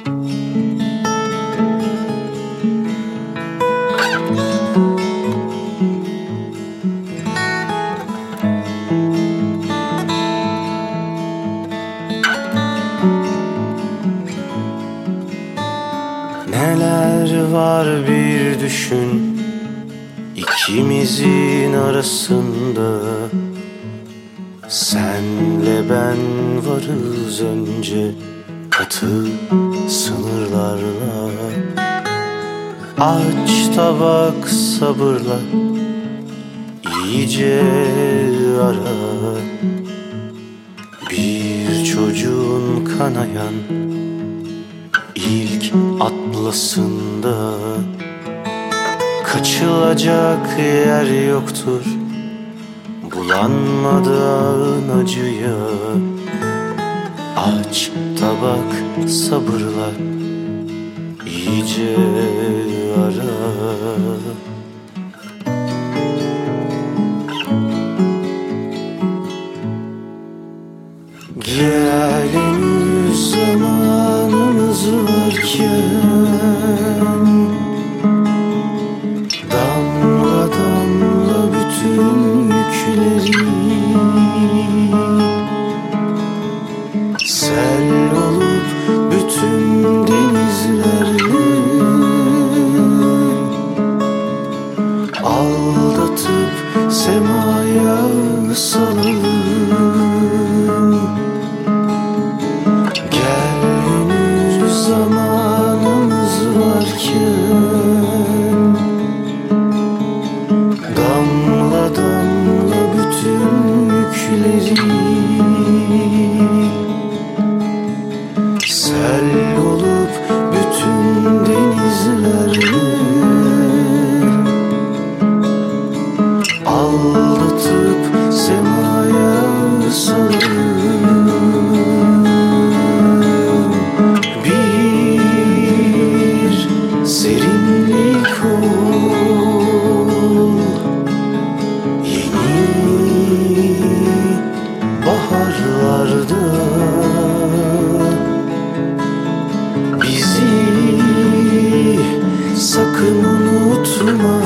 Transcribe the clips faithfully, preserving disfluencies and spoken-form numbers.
Neler var bir düşün, ikimizin arasında. Senle ben varız önce, katı sınırlarla. Aç tabak sabırla, iyice ara. Bir çocuğun kanayan ilk atlasında. Kaçılacak yer yoktur, bulanmadan acıya. Aç tabak sabırla, iyice ara. Gel henüz zamanımız varken, damla damla bütün yükleri sel olup bütün denizlerle aldatıp semaya salalım. Gel henüz zamanımız varken, damla damla bütün yükleri sel olup bütün denizlerle aldatıp semaya salalım. Bir serinlik ol, yeni baharlarda bizi sakın unutma.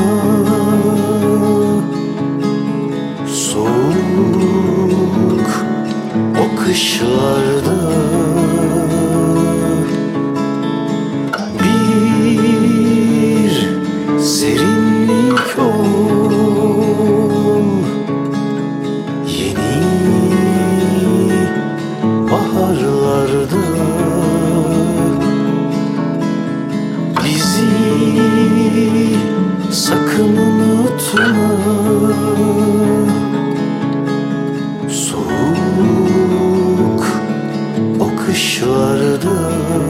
Soğuk o kışlarda bir serinlik ol, yeni baharlarda bizi sakın unutma. Soğuk o kışlarda.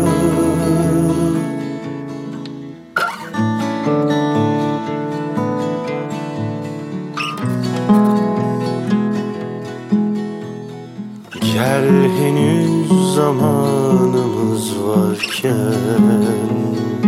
Gel henüz zamanımız varken,